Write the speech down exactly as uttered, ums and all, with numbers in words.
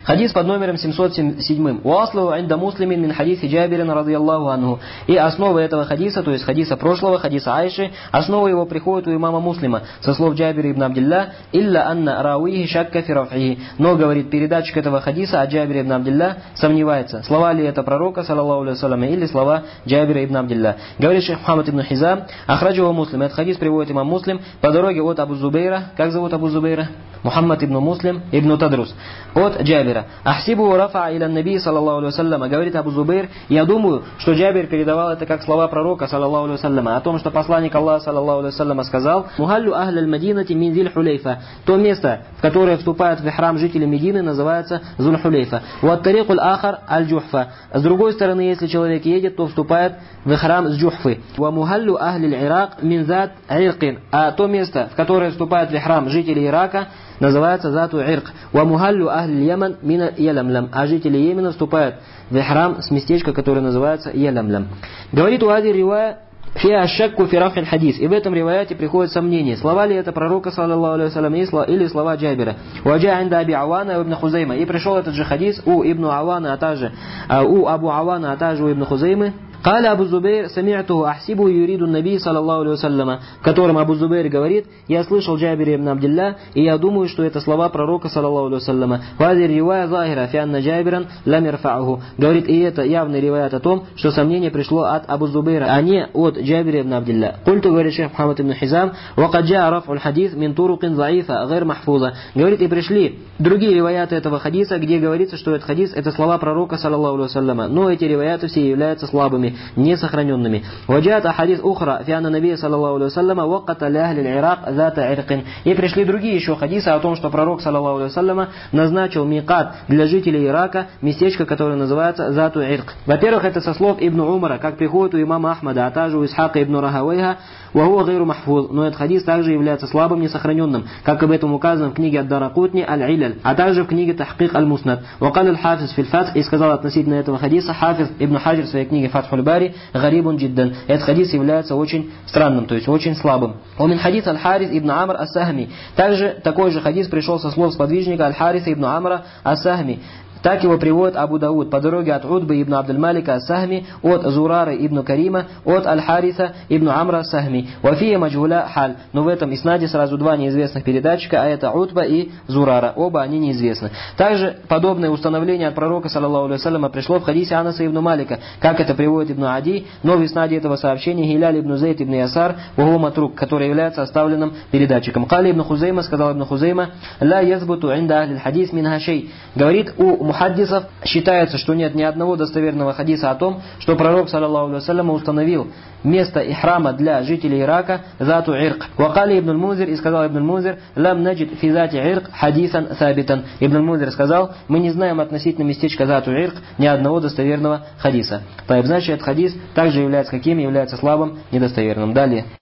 Хадис под номером семьсот семь. «Уаслу инда муслимин мин хадиси Джабирин радийаллаху анху». И основа этого хадиса, то есть хадиса прошлого, хадиса Айши, основа его приходит у имама Муслима, со слов Джабира ибн Абдилля, «Илля анна рауихи шакка фи рафихи». Но, говорит, передатчик этого хадиса от Джабира ибн Абдилля сомневается, слова ли это пророка, саллаллаху алейхи вассалям, или слова Джабира ибн Абдилля. Говорит шейх Мухаммад ибн Хизам, ахраджаху Муслим. Этот хадис приводит имам Муслим по дороге от Абу Зубейра. Как зовут Абу Зубейра? Мухаммад ибн Муслим ибн Тадрус. От Джабира. Ахсибу рафа иля наби, саллаллаху алейхи вассалям. Говорит Абу Зубейр, я думаю, что Джабир передавал это как слова пророка, саллаллаху алейхи вассалям, о том, что посланник Аллаха, саллаллаху алейхи вассалям, сказал: «Мухаллю ахля аль-Мадинати мин Зиль-Хулейфа». То место, в которое вступают в ихрам жители Медины, называется Зуль-Хулейфа. Вот тарикуль ахар аль-Джухфа. С другой стороны, если человек едет, то вступает в ихрам с Джухфы. Ва мухаллю ахли аль-Ирак мин зат иркин. А то место, в которое вступают в ихрам жители Ирака, называется Зату Ирк. Ва мухаллю ахли Яман мина Ялямлям. А жители Йемена вступают в ихрам с местечка, которое называется Ялямлям. Говорит Уади ривая фиа шакку фи рафиль хадис. И в этом риваяте приходит сомнение, слова ли это пророка, саллаллаху алейхи вассалям, или слова Джабира. Ваджа инда Аби Авана и Ибн Хузайма. И пришел этот же хадис у Ибн Авана, а также у Абу Авана, а также у Ибн Хузаймы. Каля Абу Зубейр, сами'туху ахсибу юриду наби, саллаллаху алейхи вассалям, в котором Абу Зубейр говорит: я слышал Джабира ибн Абдилля, и я думаю, что это слова пророка, саллаллаху алейхи вассалям. Вази ривая захира фи анна Джабиран лам ярфа'уху. Говорит, и это явный риваят о том, что сомнение пришло от Абу Зубейра, а не от Джабира ибн Абдилля. Культу, говорит шейх Мухаммад ибн Хизам, вакад джаа раф'уль хадис мин турукин заифа гайр махфуза. Говорит, и пришли другие риваяты этого хадиса, где говорится, что этот хадис это слова пророка, саллаллаху алейхи вассалям. Но эти риваяты все являются слабыми, не сохраненными. Ваджат ахадис ухра фи анна наби, саллаллаху алейхи вассалям, ваката ля ахли аль-Ирак зата иркин. И пришли другие еще хадисы о том, что пророк, саллаллаху алейхи вассалям, назначил микат для жителей Ирака, местечко, которое называется Зату Ирк. Во-первых, это со слов Ибн Умара, как приходит у имама Ахмада, а также у Исхака ибн Рахавейха, вахуа гайру махфуз. Но этот хадис также является слабым, несохраненным, как об этом указано в книге Ад-Даракутни Аль-Иляль, а также в книге Тахкик Аль-Муснад. Вакал аль-Хафиз фил Фатх, и сказал относительно этого хадиса Хафиз Ибн Хаджир в своей книге Фатхуль Бари: гарибун джиддан. Этот хадис является очень странным, то есть очень слабым. Умин хадис Аль-Харис ибн Амр Ас-Сахми. Также такой же хадис пришел со слов сподвижника Аль-Хариса ибн Амра Ас-Сахми. Так его приводит Абу Дауд по дороге от Удбы ибн Абдуль-Малика Ас-Сахми, от Зурары ибн Карима, от Аль-Хариса ибн Амра Ас-Сахми. Вафия маджгуля халь. Но в этом иснаде сразу два неизвестных передатчика, а это Удба и Зурара. Оба они неизвестны. Также подобное установление от пророка, саллаллаху алейхи вассалям, пришло в хадисе Анаса ибн Малика, как это приводит Ибн Ади, но в иснаде этого сообщения Гиляль ибн Зейд ибн Ясар, ваху матрук, который является оставленным передатчиком. Кали ибн Хузейма, сказал ибн Хузейма: ла язбуту инда ахли хадис мин хашей. Говорит, у мухаддисов считается, что нет ни одного достоверного хадиса о том, что пророк, саллаллаху алейхи вассалям, установил место ихрама для жителей Ирака Зату Ирк. Вакали ибн Мунзир, и сказал ибн Мунзир: лам наджид фи зати Ирк хадисан сабитан. Ибн Мунзир сказал: мы не знаем относительно местечка Зату Ирк ни одного достоверного хадиса. Значит, этот хадис также является каким? Является слабым, недостоверным. Далее.